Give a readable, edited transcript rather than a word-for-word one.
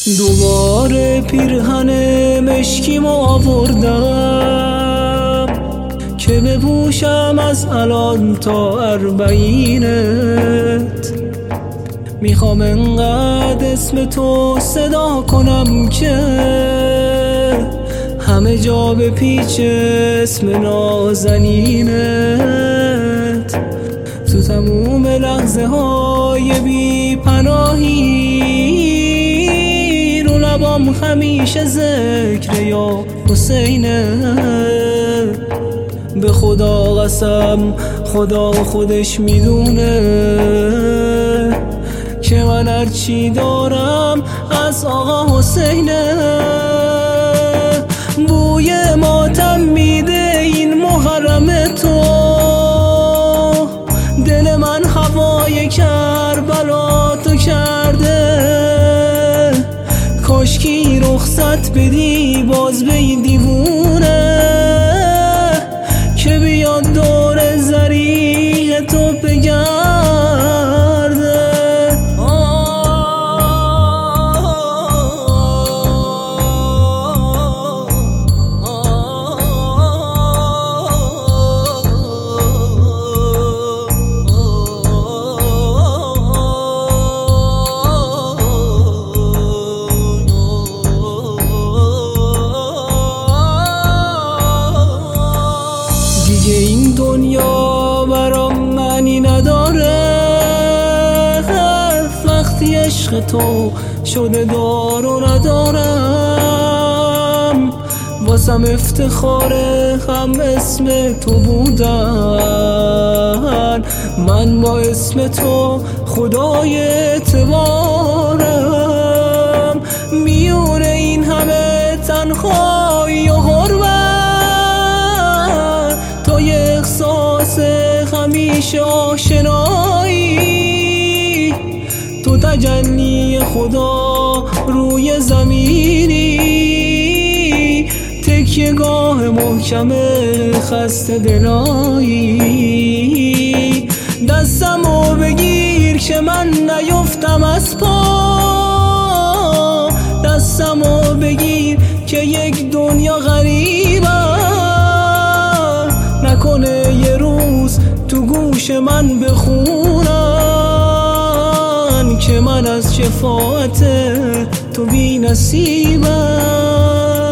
دوباره پیرهن مشکیمو آوردم که بپوشم از الان تا 40. میخوام انقدر اسم تو صدا کنم که همه جا به پیچ اسم نازنینت. تو تموم لحظه های بی پناهی رو لبام همیشه ذکر یا حسینه. به خدا قسم خدا خودش میدونه که من هرچی دارم از آقا حسینه. بوی ماتم میده این محرم تو، دل من هوای کربلا تو کرده. کاشکی رخصت بدی باز به این دیوونه که بیاد دور زریح تو بگرده. دیگه این دنیا برام معنی نداره وقتی عشق تو شده دار و ندارم. واسم افتخاره هم اسم تو بودن، من با اسم تو خدای اعتبارم. میونه این همه تنهایی و غربت تو یه احساس همیشه آشنایی. تو تجلی خدا روی زمینی، تکیه‌گاه محکم خسته دلایی. دستمو بگیر که من نیفتم از پا، دستمو بگیر که یک دنیا غریبم. نکنه یه روز تو گوش من بخونن که من از شفاعت تو بی نصیبم.